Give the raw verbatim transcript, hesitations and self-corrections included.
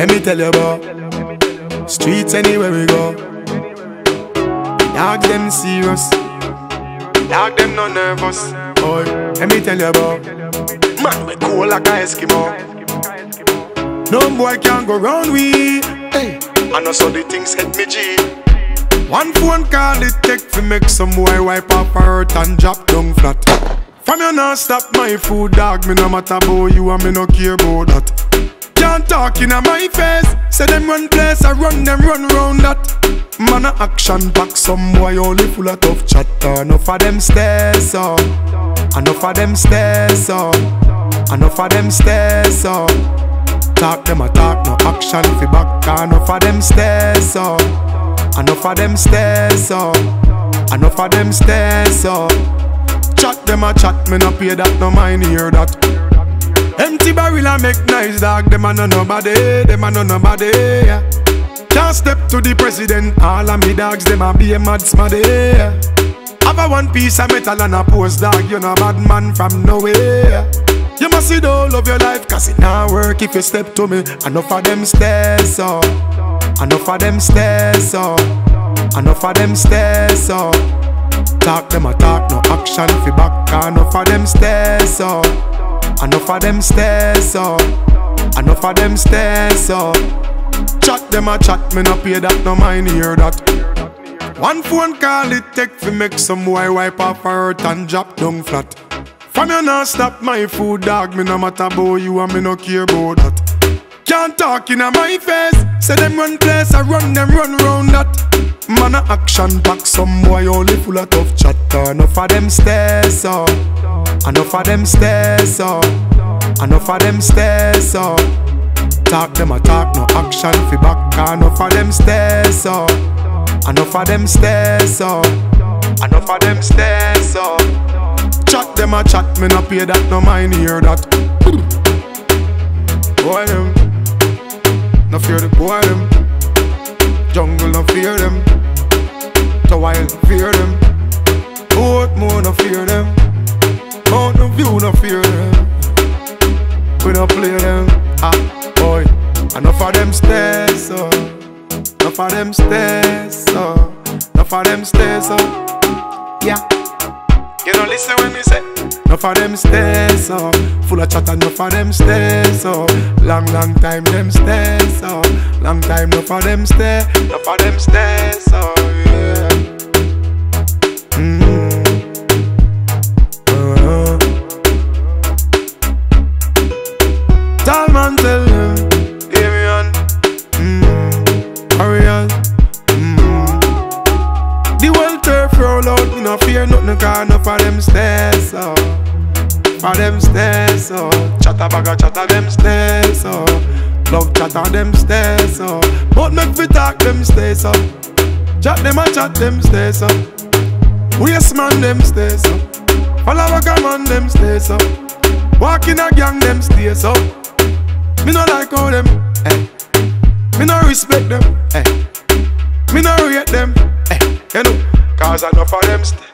Let me tell you about streets anywhere we go. Dog them serious, dog them no nervous. Boy, let me tell you about man we cool like a Eskimo. No boy can go round we. Hey, I know so the things hit me G. One phone call it take to make some boy wipe up her hurt and drop down flat. From you not stop my food, dog. Me no matter about you and me no care about that. Can't talk in my face. Say them run place, I run them run round that. Man a action back, some boy only full of tough chatter. Enough of them stairs up, enough of them stairs up, enough of them stairs up. Talk them a talk, no action fi back. Enough of them stairs up, enough of them stairs up, enough of them stairs up. Chat them a chat, me no pay that, no mind hear that. Empty barrel a make nice dog, them a no nobody, them a no nobody, yeah. Can't step to the president, all of me dogs, them a be a mad smaddy, yeah. Have a one piece of metal and a post dog, you no bad man from nowhere. You must see the whole of your life, cause it not work if you step to me. Enough of them stairs up, enough of them stairs up, enough of them stairs up. Talk them a talk, no action fi back. Enough of them stairs up, enough of them stairs up, enough of them stairs up. Chat them a chat, me no pay that, no mind hear that. One phone call it take fi make some boy wipe off her hurt and drop down flat. From you not stop my food, dog. Me no matter about you and me no care about that. Can't talk in my face. Say them run place, I run them run round that. Man a action back, some boy only full of tough chatter. Enough of them stairs up, enough of them stairs up, enough of them stairs up. Talk them a talk, no action fi back. Enough of them stairs up, enough of them stairs up, enough of them stairs up. Chat them a chat, me no pay that, no mind hear that. Boy them, no fear the boy them. Jungle no fear them, the wild fear them. Oat more no fear them, Mountain View no fear them. We no play them, ah boy. Enough of them stairs up, enough of them stairs up, enough of them stairs up, yeah. You don't listen when me say enough of them stairs up, full of chatter, enough of them stairs up. Long, long time them stairs up, long time enough of them stairs, enough of them stairs up, yeah. Mm-hmm. uh-huh. Tall man tell them, hear me on, mm-hmm. hurry on. The world turf roll out, me no fear nothing, cause enough of them stairs up, for them stairs up. Chatter bagga chatter them stairs up, love chatter them stairs up. But make we talk them stairs up, chat them and chat them stairs up. Waste man them stairs up, follow a man them stairs up. Walk in a gang them stairs up. Me no like how them, eh. Me no respect them, eh. Me no rate them, eh. You know, cause enough of them stay.